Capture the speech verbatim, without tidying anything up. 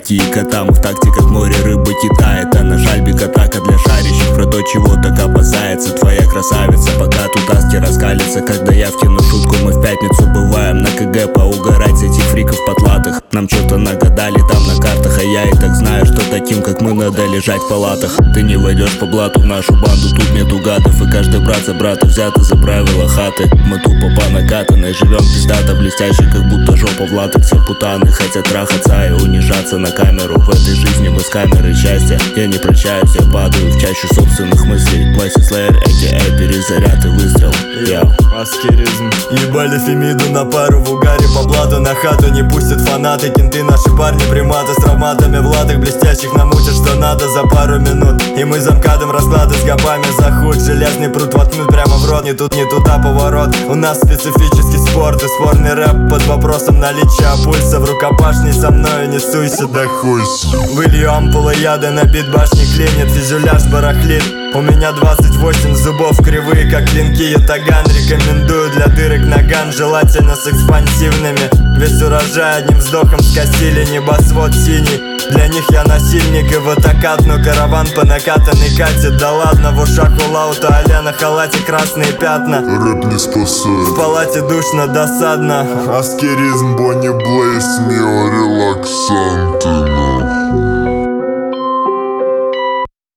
братья и кота. Мы в такте, как море рыбы Кита. Это наш альбик, атака для шарящих. Про то, чего так опасается твоя красавица. Пока тут аски раскалится, когда я втяну шутку. Мы в пятницу бываем на КГ поугарать с этих фриков потлатых. Нам что-то нагадали там на картах, а я и так знаю, что таким, как мы, надо лежать в палатах. Ты не войдешь по блату в нашу банду, тут нету гадов. И каждый брат за брата взято за правила хаты. Мы тупо по накатанной, живем пиздато, блестяще, как будто жопа в латексе. Путаны хотят трахаться и унижаться на камеру. В этой жизни мы с камерой счастья. Я не прощаюсь, я падаю в чащу собственных мыслей. Плайси Слэйр, а.к.а. перезаряд и выстрел. Яу. Аскеризм. Ебали Фемиду на пару в угаре, по блату на хату не пустят фанаты. Кенты наши парни приматы с травматами в латах блестящих намутят, что надо за пару минут. И мы за МКАДом расклады с гопами за худ. Железный пруд воткнут прямо в рот, не тут, не туда поворот. У нас специфический спорт и спорный рэп под вопросом наличия пульса. В рукопашной со мною не суйся, да хуйся. Вылью ампулы яда на бит, башни клинит, фюзеляж барахлит. У меня двадцать восемь зубов кривые, как клинки ятаган. Рекомендую для дырок наган, желательно с экспансивными. Весь урожай одним вздохом скосили, небосвод синий. Для них я насильник и ватакат, но караван по накатанной катит. Да ладно, в ушах у Лаута, аля на халате красные пятна. Рэп не спасает. В палате душно, досадно. Аскеризм, Бонни Блейз, мио релаксанты.